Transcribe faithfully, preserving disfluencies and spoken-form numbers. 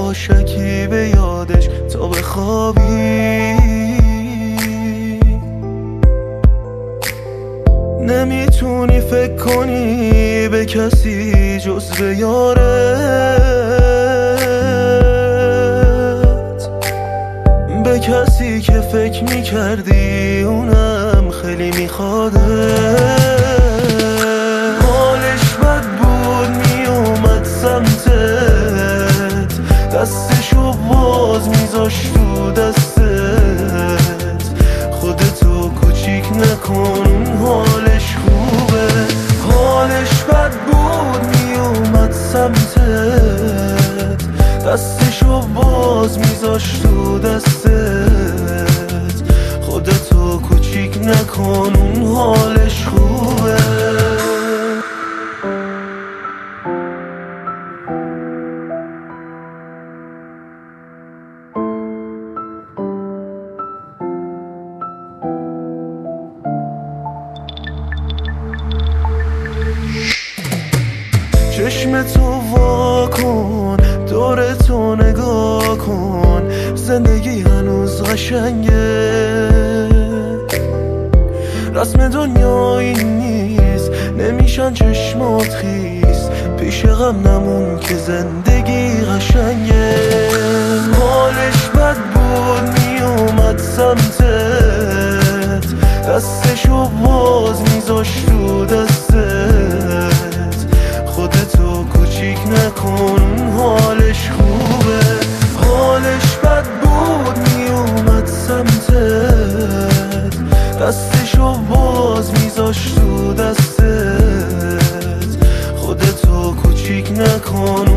یواشکی به یادش تا بخوابی. نمیتونی فکر کنی به کسی جز به یارت، به کسی که فکر میکردی اونم خیلی میخواده. حالش بد بود میومد سمتت، دستشو باز میذاشت تو دستت. خودتو کوچیک نکن حالش خوبه. حالش بد بود میومد سمتت، دستشو باز میذاشت تو دستت. خودتو کوچیک نکن اون حالش خوبه. چشم تو وا کن، دور تو نگاه کن، زندگی هنوز قشنگه. رسم دنیا این نیست، نمیشن چشمات خیس، پیش غم نمون که زندگی قشنگه. حالش بد بود میومد سمتت، دستشو باز میذاشت تو دستت. خودتو کوچیک نکن حالش خوبه. حالش بد بود میومد سمتت، دستشو باز میذاشت تو دستت. خودتو کوچیک نکن